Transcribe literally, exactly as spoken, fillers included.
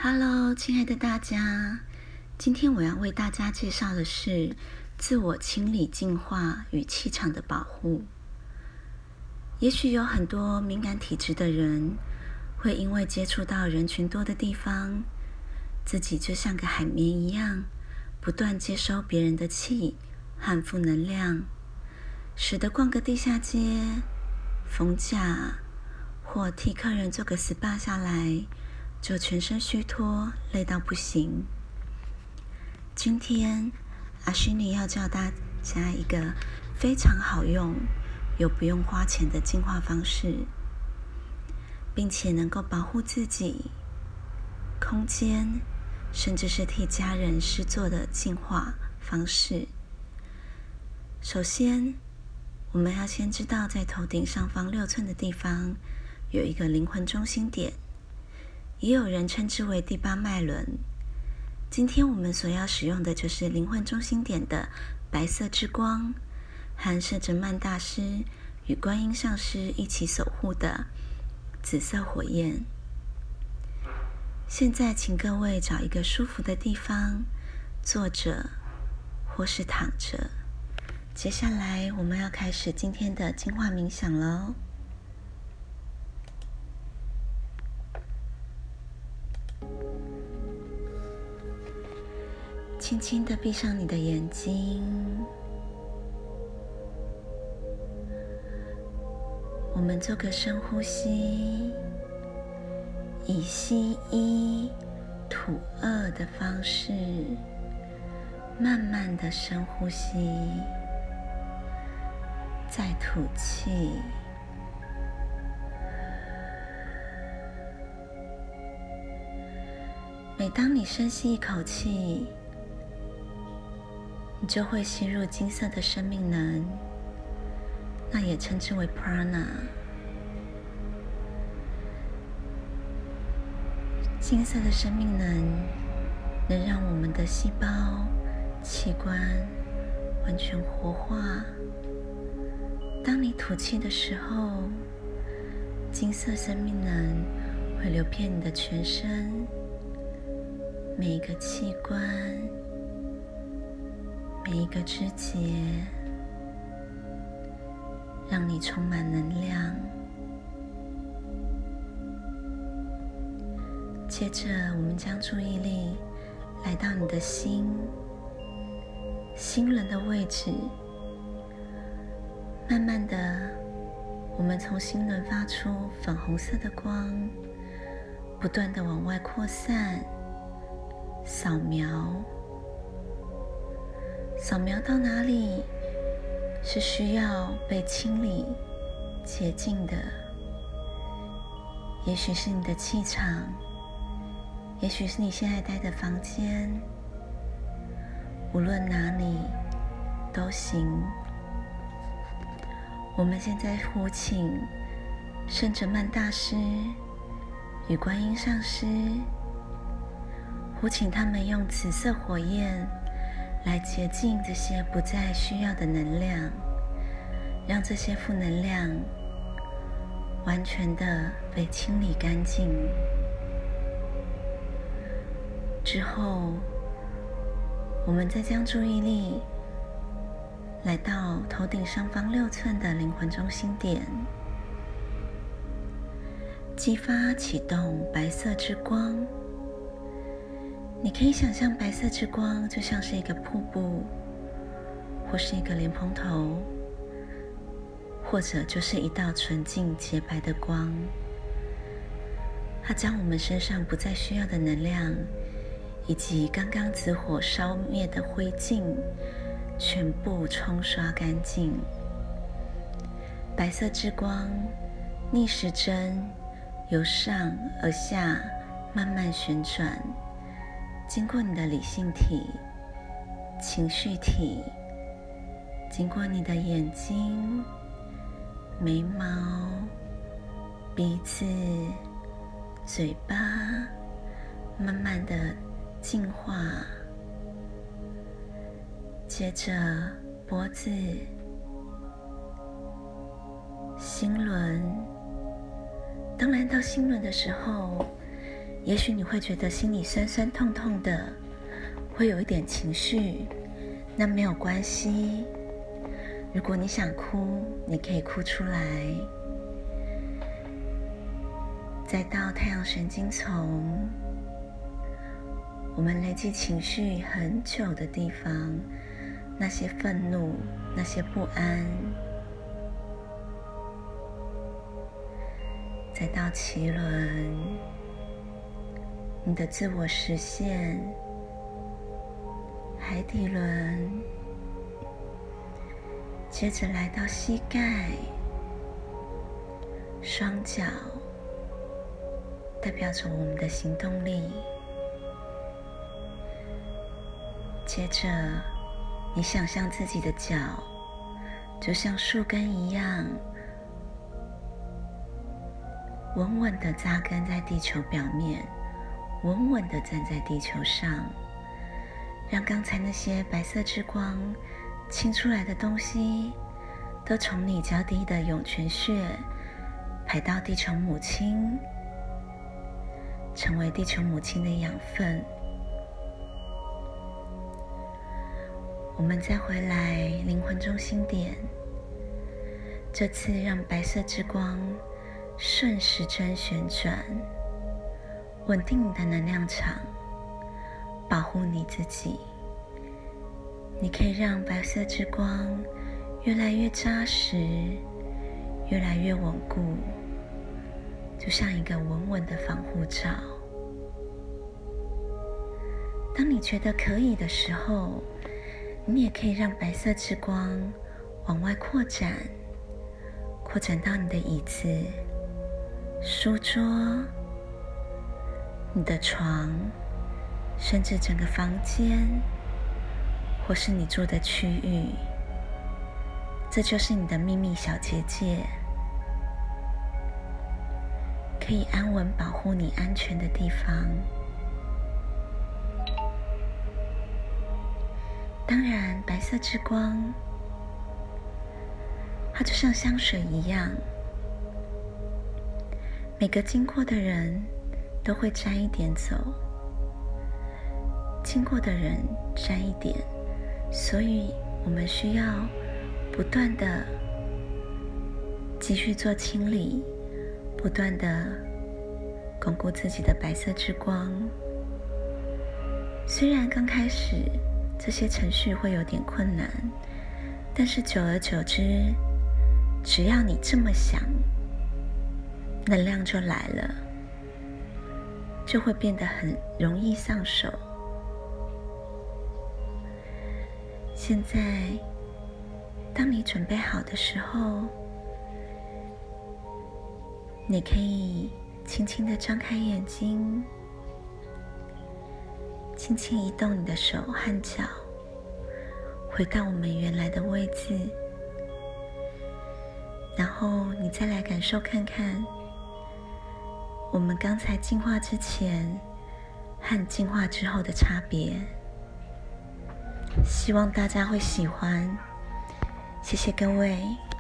Hello， 亲爱的大家，今天我要为大家介绍的是自我清理净化与气场的保护。也许有很多敏感体质的人，会因为接触到人群多的地方，自己就像个海绵一样，不断接收别人的气和负能量，使得逛个地下街、逢甲或替客人做个 S P A 下来，就全身虚脱，累到不行。今天阿虚尼要教大家一个非常好用又不用花钱的净化方式，并且能够保护自己、空间，甚至是替家人施作的净化方式。首先，我们要先知道，在头顶上方六寸的地方有一个灵魂中心点，也有人称之为第八脉轮。今天我们所要使用的就是灵魂中心点的白色之光，和圣哲曼大师与观音上师一起守护的紫色火焰。现在请各位找一个舒服的地方坐着或是躺着。接下来我们要开始今天的净化冥想了。轻轻地闭上你的眼睛，我们做个深呼吸，以吸一吐二的方式，慢慢的深呼吸，再吐气。每当你深吸一口气，你就会吸入金色的生命能，那也称之为 prana。 金色的生命能能让我们的细胞、器官完全活化。当你吐气的时候，金色生命能会流遍你的全身，每一个器官，每一个肢节，让你充满能量。接着，我们将注意力来到你的心，心轮的位置。慢慢的，我们从心轮发出粉红色的光，不断的往外扩散，扫描。扫描到哪里是需要被清理、洁净的？也许是你的气场，也许是你现在待的房间，无论哪里都行。我们现在呼请圣哲曼大师与观音上师，呼请他们用紫色火焰来洁净这些不再需要的能量，让这些负能量完全的被清理干净。之后，我们再将注意力来到头顶上方六寸的灵魂中心点，激发启动白色之光。你可以想象白色之光就像是一个瀑布，或是一个莲蓬头，或者就是一道纯净洁白的光。它将我们身上不再需要的能量，以及刚刚紫火烧灭的灰烬，全部冲刷干净。白色之光逆时针由上而下慢慢旋转，经过你的理性体、情绪体，经过你的眼睛、眉毛、鼻子、嘴巴，慢慢的净化。接着脖子、心轮。当来到心轮的时候， 也许你会觉得心里酸酸痛痛的，会有一点情绪，那没有关系。如果你想哭，你可以哭出来。再到太阳神经丛，我们累积情绪很久的地方，那些愤怒，那些不安。再到脐轮，你的自我实现，海底轮，接着来到膝盖、双脚，代表着我们的行动力。接着，你想象自己的脚就像树根一样，稳稳地扎根在地球表面，稳稳地站在地球上，让刚才那些白色之光清出来的东西，都从你脚底的涌泉穴排到地球母亲，成为地球母亲的养分。我们再回来灵魂中心点，这次让白色之光顺时针旋转，稳定你的能量场，保护你自己。你可以让白色之光越来越扎实，越来越稳固，就像一个稳稳的防护罩。当你觉得可以的时候，你也可以让白色之光往外扩展，扩展到你的椅子、书桌、你的床，甚至整个房间，或是你住的区域。这就是你的秘密小结界，可以安稳保护你安全的地方。当然，白色之光，它就像香水一样，每个经过的人都会沾一点走，经过的人沾一点，所以我们需要不断的继续做清理，不断的巩固自己的白色之光。虽然刚开始这些程序会有点困难，但是久而久之，只要你这么想，能量就来了，就会变得很容易上手。现在，当你准备好的时候，你可以轻轻地张开眼睛，轻轻移动你的手和脚，回到我们原来的位置，然后你再来感受看看，我们刚才进化之前和进化之后的差别。希望大家会喜欢，谢谢各位。